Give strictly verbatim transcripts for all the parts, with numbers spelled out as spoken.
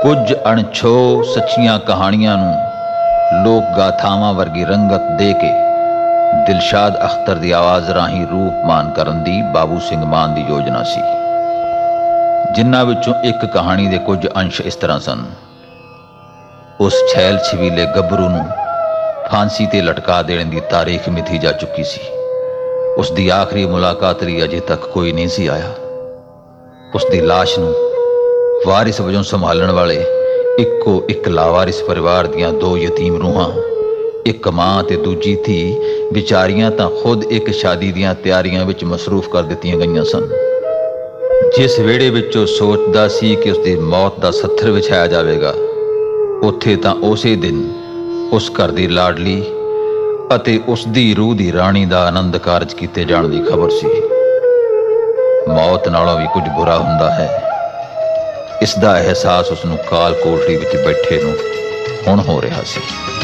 ਕੁਝ ਅਣਛੋ ਸੱਚੀਆਂ ਕਹਾਣੀਆਂ ਨੂੰ ਲੋਕ ਗਾਥਾਵਾਂ ਵਰਗੀ ਰੰਗਤ ਦੇ ਕੇ ਦਿਲਸ਼ਾਦ ਅਖਤਰ ਦੀ ਆਵਾਜ਼ ਰਾਹੀਂ ਰੂਪਮਾਨ ਕਰਨ ਦੀ ਬਾਬੂ ਸਿੰਘ ਮਾਨ ਦੀ ਯੋਜਨਾ ਸੀ, ਜਿਨ੍ਹਾਂ ਵਿੱਚੋਂ ਇੱਕ ਕਹਾਣੀ ਦੇ ਕੁਝ ਅੰਸ਼ ਇਸ ਤਰ੍ਹਾਂ ਸਨ। ਉਸ ਛੈਲ ਛਬੀਲੇ ਗੱਭਰੂ ਨੂੰ ਫਾਂਸੀ ਤੇ ਲਟਕਾ ਦੇਣ ਦੀ ਤਾਰੀਖ ਮਿਥੀ ਜਾ ਚੁੱਕੀ ਸੀ। ਉਸ ਦੀ ਆਖਰੀ ਮੁਲਾਕਾਤ ਲਈ ਅਜੇ ਤੱਕ ਕੋਈ ਨਹੀਂ ਸੀ ਆਇਆ। ਉਸ ਦੀ ਲਾਸ਼ ਨੂੰ ਵਾਰਿਸ ਵਜੋਂ ਸੰਭਾਲਣ ਵਾਲੇ ਇੱਕੋ ਇੱਕ ਲਾਵਾਰਿਸ ਪਰਿਵਾਰ ਦੀਆਂ ਦੋ ਯਤੀਮ ਰੂਹਾਂ, ਇੱਕ ਮਾਂ ਤੇ ਦੂਜੀ ਧੀ, ਵਿਚਾਰੀਆਂ ਤਾਂ ਖੁਦ ਇੱਕ ਸ਼ਾਦੀ ਦੀਆਂ ਤਿਆਰੀਆਂ ਵਿੱਚ ਮਸਰੂਫ ਕਰ ਦਿੱਤੀਆਂ ਗਈਆਂ ਸਨ। ਜਿਸ ਵਿਹੜੇ ਵਿੱਚ ਉਹ ਸੋਚਦਾ ਸੀ ਕਿ ਉਸ ਦੀ ਮੌਤ ਦਾ ਸੱਥਰ ਵਿਛਾਇਆ ਜਾਵੇਗਾ, ਉੱਥੇ ਤਾਂ ਉਸੇ ਦਿਨ ਉਸ ਘਰ ਦੀ ਲਾਡਲੀ ਅਤੇ ਉਸ ਦੀ ਰੂਹ ਦੀ ਰਾਣੀ ਦਾ ਆਨੰਦ ਕਾਰਜ ਕੀਤੇ ਜਾਣ ਦੀ ਖਬਰ ਸੀ। ਮੌਤ ਨਾਲੋਂ ਵੀ ਕੁਝ ਬੁਰਾ ਹੁੰਦਾ ਹੈ, ਇਸ ਦਾ ਅਹਿਸਾਸ ਉਸ ਨੂੰ ਕਾਲ ਕੋਠੜੀ ਵਿੱਚ ਬੈਠੇ ਨੂੰ ਹੁਣ ਹੋ ਰਿਹਾ ਸੀ।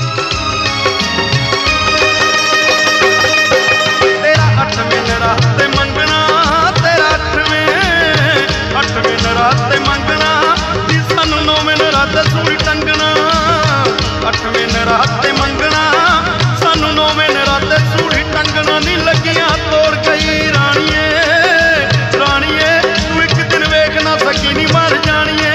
ਤੇਰਾ ਅੱਠਵੇਂ ਨਰਾਤੇ ਮੰਗਣਾ, ਤੇਰਾ ਅੱਠਵੇਂ ਅੱਠਵੇਂ ਨਰਾਤੇ ਮੰਗਣਾ, ਜੀ ਸਾਨੂੰ ਨੌਵੇਂ ਨਰਾਤੇ ਸੂਈ ਟੰਗਣਾ। ਅੱਠਵੇਂ ਨਰਾਤੇ ਮੰਗਣਾ, ਸਾਨੂੰ ਨੌਵੇਂ ਨਰਾਤੇ ਸੂਈ ਟੰਗਣਾ। ਨੀ ਲੱਗੀਆਂ ਤੋੜ ਗਈ ਰਾਣੀਏ, ਰਾਣੀਏ ਤੂੰ ਇੱਕ ਦਿਨ ਵੇਖ ਨਾ ਸਕੀ, ਨੀ ਮਰ ਜਾਣੀਏ।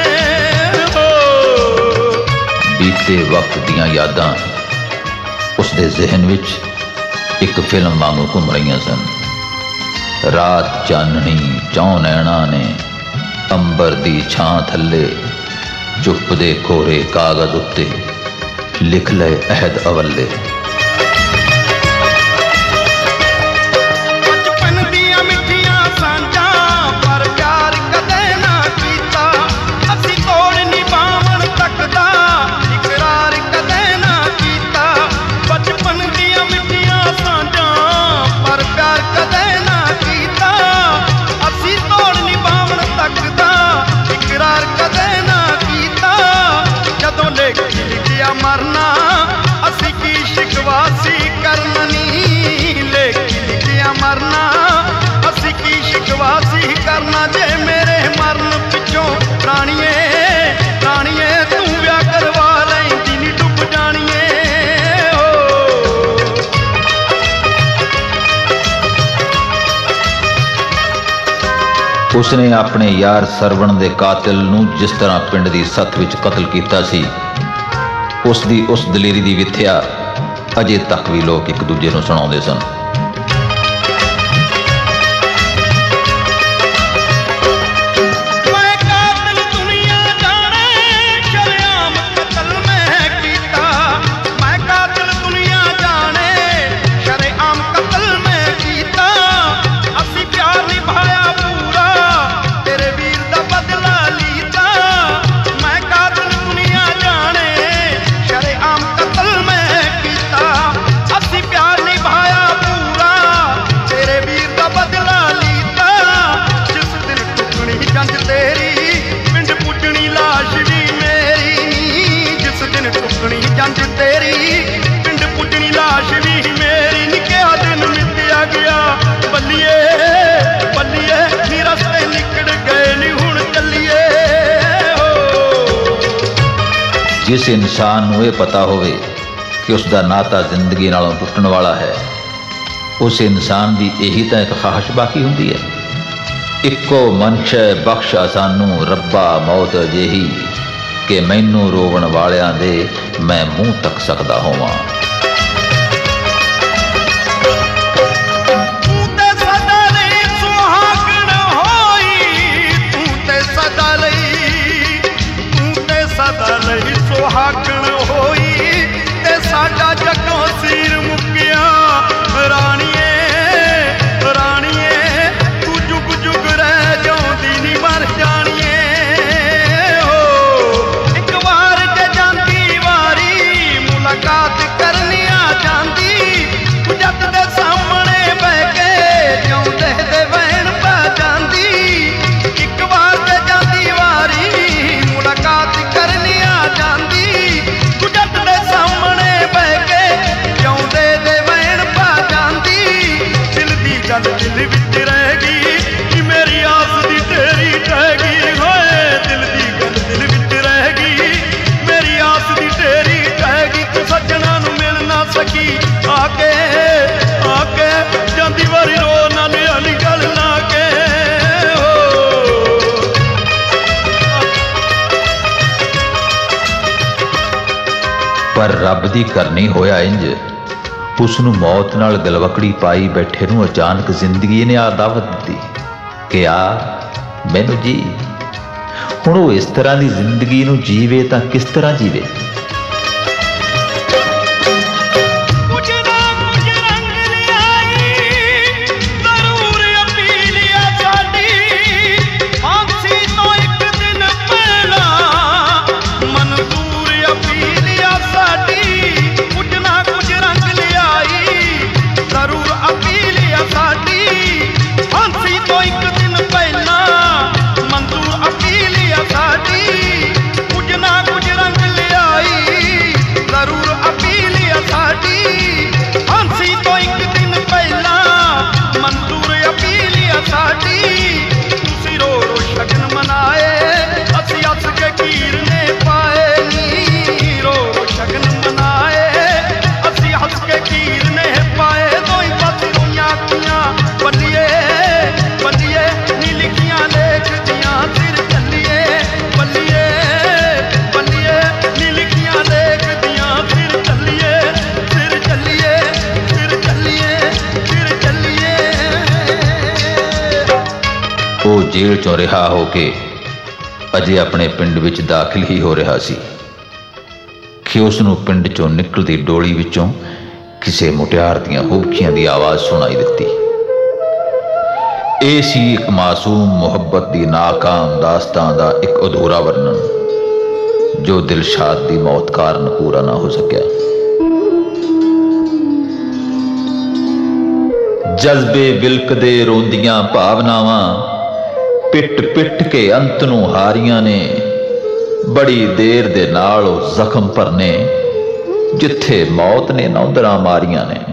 ਬੀਤੇ ਵਕਤ ਦੀਆਂ ਯਾਦਾਂ ਉਸ ਦੇ ਜ਼ਿਹਨ ਵਿੱਚ ਇੱਕ ਫਿਲਮ ਵਾਂਗੂ ਘੁੰਮ ਰਹੀਆਂ ਸਨ। ਰਾਤ ਚਾਨਣੀ ਚੌਂ ਨੈਣਾ ਨੇ ਅੰਬਰ ਦੀ ਛਾਂ ਥੱਲੇ ਚੁੱਪ ਦੇ ਕੋਰੇ ਕਾਗਜ਼ ਉੱਤੇ ਲਿਖ ਲਏ ਅਹਿਦ ਅਵੱਲੇ। ਬਚਪਨ ਦੀਆਂ ਮਿੱਠੀਆਂ ਸਾਂਝਾਂ ਪਰ ਪਿਆਰ ਕਦੇ ਨਾ ਕੀਤਾ, ਅਸੀਂ ਤੋੜ ਨਿਭਾਵਣ ਤੱਕ ਦਾ ਇਕਰਾਰ ਕਦੇ ਨਾ ਕੀਤਾ। ਬਚਪਨ ਦੀਆਂ ਮਿੱਠੀਆਂ ਸਾਂਝਾਂ ਪਰ ਪਿਆਰ ਕਦੇ ਨਾ ਕੀਤਾ, ਅਸੀਂ ਤੋੜ ਨਿਭਾਵਣ ਤੱਕ ਦਾ ਇਕਰਾਰ ਕਦੇ ਨਾ ਕੀਤਾ। ਜਦੋਂ ਲੇਖੀ ਲਿਖਿਆ ਮਰਨਾ, ਅਸੀਂ ਕੀ ਸ਼ਿਕਵਾ ਸੀ ਕਰਨਾ ਨੀ। ਲੇਖੀ ਲਿਖਿਆ ਮਰਨਾ, ਅਸੀਂ ਕੀ ਸ਼ਿਕਵਾ ਸੀ ਕਰਨਾ। ਜੇ ਮੇਰੇ ਮਰਨ ਪਿੱਛੋਂ ਰਾਣੀਏ, ਰਾਣੀਏ ਤੂੰ ਵਿਆਹ ਕਰਵਾ ਲੈਂਦੀ ਨੀ ਡੁੱਬ ਜਾਣੀਏ। ਉਸਨੇ ਆਪਣੇ ਯਾਰ ਸਰਵਣ ਦੇ ਕਾਤਿਲ ਨੂੰ ਜਿਸ ਤਰ੍ਹਾਂ ਪਿੰਡ ਦੀ ਸੱਥ ਵਿੱਚ ਕਤਲ ਕੀਤਾ ਸੀ, ਉਸ ਦੀ ਉਸ ਦਲੇਰੀ ਦੀ ਵਿਥਿਆ ਅਜੇ ਤੱਕ ਵੀ ਲੋਕ ਇੱਕ ਦੂਜੇ ਨੂੰ ਸੁਣਾਉਂਦੇ ਸਨ। ਮੈਂ ਕਾਤਿਲ ਦੁਨੀਆ ਜਾਣੇ, ਸ਼ਰੇਆਮ ਕਤਲ ਮੈਂ ਕੀਤਾ। ਮੈਂ ਕਾਤਿਲ ਦੁਨੀਆ ਜਾਣੇ, ਸ਼ਰੇਆਮ ਕਤਲ ਮੈਂ ਕੀਤਾ। ਅਸੀਂ ਪਿਆਰ ਨਿਭਾਇਆ ਪੂਰਾ, ਤੇਰੇ ਵੀਰ ਦਾ ਬਦਲਾ ਲੀਤਾ। ਮੈਂ ਕਾਤਿਲ ਦੁਨੀਆ ਜਾਣੇ, ਸ਼ਰੇਆਮ ਕਤਲ ਮੈਂ ਕੀਤਾ। ਅਸੀਂ ਪਿਆਰ ਨਿਭਾਇਆ ਪੂਰਾ, ਤੇਰੇ ਵੀਰ ਦਾ ਬਦਲਾ ਲੀਤਾ। ਜਿਸ ਦਿਨ ਟੁੱਟਣੀ ਜੰਜ ਤੇਰੀ, ਪਿੰਡ ਪੁੱਜਣੀ ਲਾਸ਼ ਵੀ ਮੇਰੀ ਨੀ। ਜਿਸ ਦਿਨ ਟੁੱਟਣੀ ਜੰਜ ਤੇਰੀ, ਪਿੰਡ ਪੁੱਜਣੀ ਲਾਸ਼ ਵੀ ਮੇਰੀ ਨੀ। ਕਿਹਾ ਦਿਨ ਮਿੱਤਿਆ ਗਿਆ ਬੱਲੀਏ, ਬੱਲੀਏ ਨੀ ਰਸਤੇ ਨਿਕਲ ਗਏ ਨੀ ਹੁਣ ਚੱਲੀਏ। ਜਿਸ ਇਨਸਾਨ ਨੂੰ ਇਹ ਪਤਾ ਹੋਵੇ ਕਿ ਉਸ ਦਾ ਨਾਤਾ ਜ਼ਿੰਦਗੀ ਨਾਲੋਂ ਟੁੱਟਣ ਵਾਲਾ ਹੈ, ਉਸ ਇਨਸਾਨ ਦੀ ਇਹੀ ਤਾਂ ਇੱਕ ਖਾਹਿਸ਼ ਬਾਕੀ ਹੁੰਦੀ ਹੈ, ਇੱਕੋ ਮਨਸ਼ੈ ਬਖਸ਼ ਸਾਨੂੰ ਰੱਬਾ ਮੌਤ ਅਜਿਹੀ ਕਿ ਮੈਨੂੰ ਰੋਵਣ ਵਾਲਿਆਂ ਦੇ ਮੈਂ ਮੂੰਹ ਤੱਕ ਸਕਦਾ ਹੋਵਾਂ। ਤੂੰ ਤੇ ਸਦਾ ਲਈ ਸੁਹਾਗਣ ਹੋਈ, ਤੂੰ ਤੇ ਸਦਾ ਲਈ, ਤੂੰ ਤੇ ਸਦਾ ਲਈ ਸੁਹਾਗਣ ਹੋਈ। ਤੇ ਸਾਡਾ ਜੱਗੋਂ ਸੀਰ ਮੁੱਕਿਆ ਰਾਣੀਏ, ਰਾਣੀਏ ਤੂੰ ਜੁਗ ਜੁਗ ਰਹਿ ਜਾਉਂਦੀ ਨੀ ਮਰ ਜਾਣੀਏ। ਹੋ ਇੱਕ ਵਾਰ ਜੇ ਜਾਂਦੀ ਵਾਰੀ, ਮੁਲਾਕਾਤ ਕਰਨੀ ਆ ਜਾਂਦੀ। ਤੂੰ ਜੱਟ ਦੇ ਸਾਹਮਣੇ ਬਹਿ ਕੇ ਜਿਉਂਦੇ ਦੇ ਵਹਿਣ ਪੈ ਜਾਂਦੀ। ਇੱਕ ਵਾਰ ਜੇ ਜਾਂਦੀ ਵਾਰੀ, ਮੁਲਾਕਾਤ ਕਰਨੀ ਆ ਜਾਂਦੀ। ਰੱਬ ਦੀ ਕਰਨੀ ਹੋਇਆ ਇੰਜ ਉਸ ਨੂੰ ਮੌਤ ਨਾਲ ਗਲਵਕੜੀ ਪਾਈ ਬੈਠੇ ਨੂੰ ਅਚਾਨਕ ਜ਼ਿੰਦਗੀ ਨੇ ਆ ਦਾਵਤ ਦਿੱਤੀ ਕਿ ਆ ਮੈਨੂੰ ਜੀ। ਹੁਣ ਉਹ ਇਸ ਤਰ੍ਹਾਂ ਦੀ ਜ਼ਿੰਦਗੀ ਨੂੰ ਜੀਵੇ ਤਾਂ ਕਿਸ ਤਰ੍ਹਾਂ ਜੀਵੇ? ਉਹ ਜੇਲ੍ਹ ਚੋਂ ਰਿਹਾ ਹੋ ਕੇ ਅਜੇ ਆਪਣੇ ਪਿੰਡ ਵਿੱਚ ਦਾਖਲ ਹੀ ਹੋ ਰਿਹਾ ਸੀ ਕਿ ਉਸ ਨੂੰ ਪਿੰਡ ਚੋਂ ਨਿਕਲਦੀ ਡੋਲੀ ਵਿੱਚੋਂ ਕਿਸੇ ਮੁਟਿਆਰ ਦੀਆਂ ਹੂਕਿਆਂ ਦੀ ਆਵਾਜ਼ ਸੁਣਾਈ ਦਿੱਤੀ। ਇਹ ਸੀ ਇੱਕ ਮਾਸੂਮ ਮੁਹੱਬਤ ਦੀ ਨਾਕਾਮ ਦਾਸਤਾਨ ਦਾ ਇੱਕ ਅਧੂਰਾ ਵਰਣਨ ਜੋ ਦਿਲਸ਼ਾਦ ਦੀ ਮੌਤ ਕਾਰਨ ਪੂਰਾ ਨਾ ਹੋ ਸਕਿਆ। ਜਜ਼ਬੇ ਵਿਲਕਦੇ ਰੋਂਦੀਆਂ ਭਾਵਨਾਵਾਂ ਪਿੱਟ ਪਿੱਟ ਕੇ ਅੰਤ ਨੂੰ ਹਾਰੀਆਂ ਨੇ। ਬੜੀ ਦੇਰ ਦੇ ਨਾਲ ਉਹ ਜ਼ਖਮ ਭਰਨੇ ਜਿੱਥੇ ਮੌਤ ਨੇ ਨੌਂਦਰਾਂ ਮਾਰੀਆਂ ਨੇ।